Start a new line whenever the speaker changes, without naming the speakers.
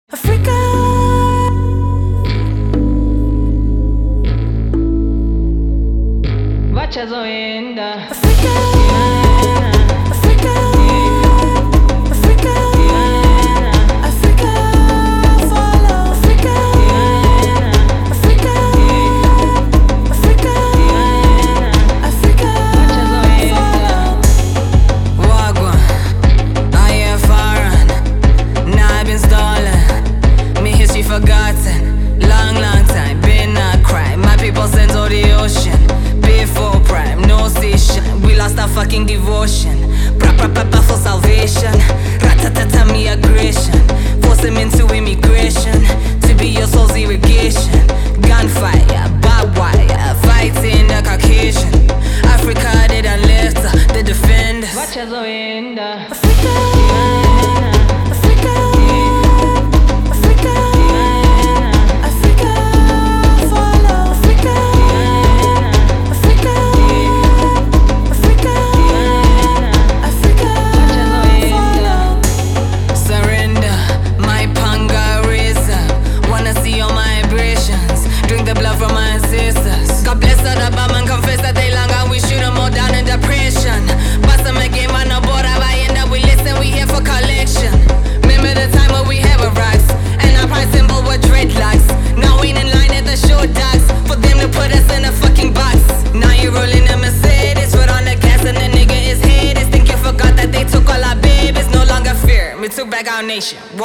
Africa.
Wachazoenda
Africa. Africa. Africa. Africa. Follow Africa. Africa. Africa. Africa. Follow.
Wagwan, I am foreign. Now I've been stolen. Me history forgotten. Long time, been a crime. My people sent to the ocean. Before prime, no station. We lost our fucking devotion. Pra for salvation. Ratatata me aggression. Force them into immigration. To be your soul's irrigation. Gunfire, barbed wire. Fighting the Caucasian. Africa they done left the defenders.
Wachazoenda
Africa. Africa. Africa. Africa. Follow Africa. Africa. Africa. Africa. Follow.
Surrender, my panga razor. Wanna see all my abrasions. Drink the blood from my ancestors. God bless all the bum and confess that they long and we shoot them all down in depression. Bust them again, man, no border by end up. We listen, we here for collection. Remember the time when we had with rocks and our pride symbol were dreadlocks. Now we in line at the show docks for them to put us in a fucking box. Now you rolling a Mercedes, foot on the gas and the nigga is headed. Think you forgot that they took all our babies, no longer fear. We took back our nation.